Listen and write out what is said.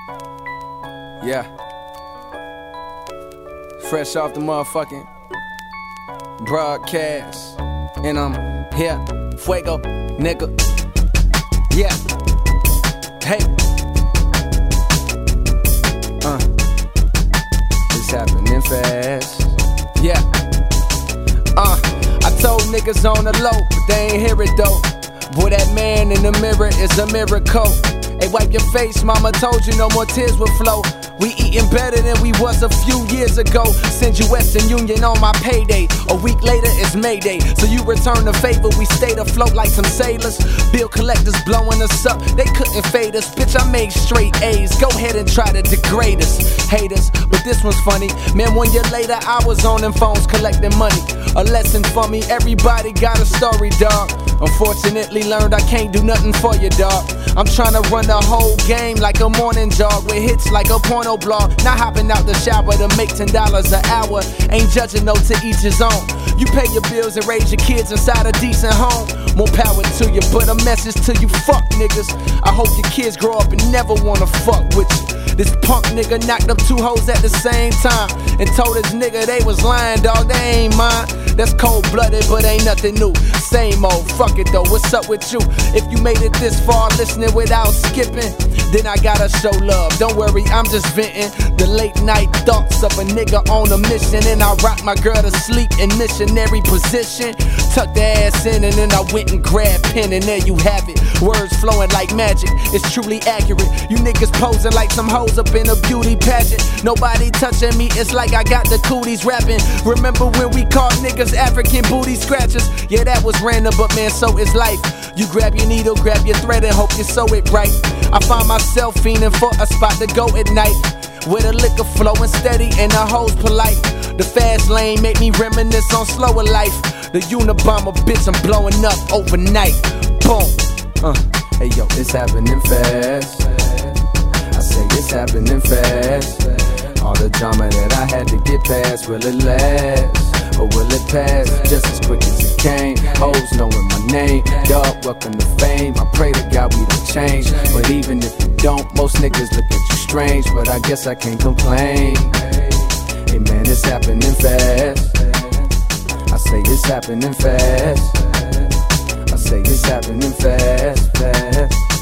Yeah. Fresh off the motherfucking broadcast. And I'm here. Fuego, nigga. Yeah. Hey. It's happening fast. Yeah. I told niggas on the low, but they ain't hear it though. Boy, that man in the mirror is a miracle. Hey, wipe your face, mama told you no more tears would flow. We eating better than we was a few years ago. Send you Western Union on my payday. A week later it's Mayday, so you return the favor. We stayed afloat like some sailors. Bill collectors blowing us up, they couldn't fade us. Bitch, I made straight A's. Go ahead and try to degrade us, haters. But this one's funny, man. 1 year later I was on them phones collecting money. A lesson for me, everybody got a story, dog. Unfortunately learned I can't do nothing for you, dog. I'm tryna run the whole game like a morning jog, with hits like a porno blog. Not hopping out the shower to make $10 an hour. Ain't judging, no, to each his own. You pay your bills and raise your kids inside a decent home. More power to you, but a message to you fuck niggas. I hope your kids grow up and never wanna fuck with you. This punk nigga knocked up 2 hoes at the same time and told his nigga they was lying, dog, they ain't mine. That's cold-blooded, but ain't nothing new. Same old, fuck it though, what's up with you? If you made it this far listening without skipping, then I gotta show love. Don't worry, I'm just venting the late night thoughts of a nigga on a mission. And I rock my girl to sleep in missionary position. Tucked the ass in and then I went and grabbed pen, and there you have it. Words flowing like magic, it's truly accurate. You niggas posing like some hoes up in a beauty pageant. Nobody touching me, it's like I got the cooties rapping. Remember when we called niggas African booty scratchers? Yeah, that was random, but man, so is life. You grab your needle, grab your thread, and hope you sew it right. I find myself fiending for a spot to go at night, with a liquor flowing steady and the hoes polite. The fast lane make me reminisce on slower life. The Unabomber bitch, I'm blowing up overnight. Boom. Hey yo, it's happening fast. I say it's happening fast. All the drama that I had to get past, will it last? Or will it pass just as quick as it came? Hoes knowing my name, dog, welcome to fame. I pray to God we don't change, but even if you don't, most niggas look at you strange. But I guess I can't complain. Hey man, it's happening fast. I say it's happening fast. I say it's happening fast, fast.